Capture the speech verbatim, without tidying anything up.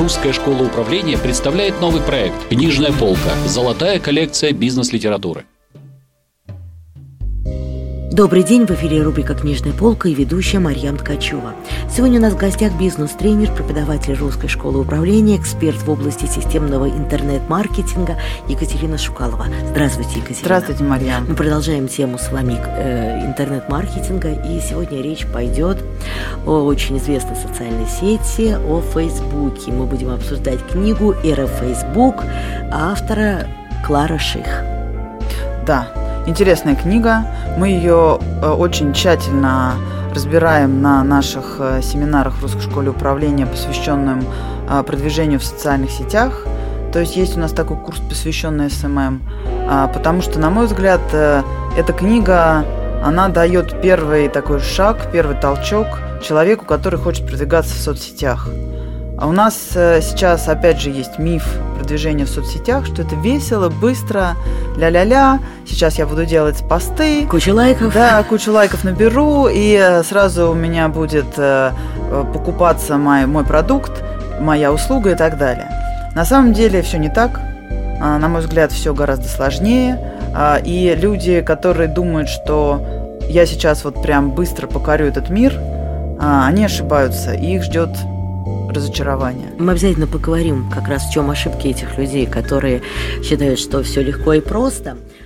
Русская школа управления представляет новый проект «Книжная полка. Золотая коллекция бизнес-литературы». Добрый день, в эфире рубрика «Книжная полка» и ведущая Марьям Ткачева. Сегодня у нас в гостях бизнес-тренер, преподаватель Русской школы управления, эксперт в области системного интернет-маркетинга Екатерина Шукалова. Здравствуйте, Екатерина. Здравствуйте, Марьям. Мы продолжаем тему с вами э, интернет-маркетинга, и сегодня речь пойдет о очень известной социальной сети, о Фейсбуке. Мы будем обсуждать книгу «Эра Фейсбук» автора Клара Ших. Да. Интересная книга. Мы ее очень тщательно разбираем на наших семинарах в Русской школе управления, посвященным продвижению в социальных сетях. То есть есть у нас такой курс, посвященный эс эм эм, потому что, на мой взгляд, эта книга, она дает первый такой шаг, первый толчок человеку, который хочет продвигаться в соцсетях. А у нас сейчас, опять же, есть миф продвижения в соцсетях, что это весело, быстро, ля-ля-ля, сейчас я буду делать посты. Кучу лайков. Да, кучу лайков наберу, и сразу у меня будет покупаться мой, мой продукт, моя услуга и так далее. На самом деле все не так. На мой взгляд, все гораздо сложнее. И люди, которые думают, что я сейчас вот прям быстро покорю этот мир, они ошибаются, и их ждет разочарование. Мы обязательно поговорим как раз, в чем ошибки этих людей, которые считают, что все легко и просто.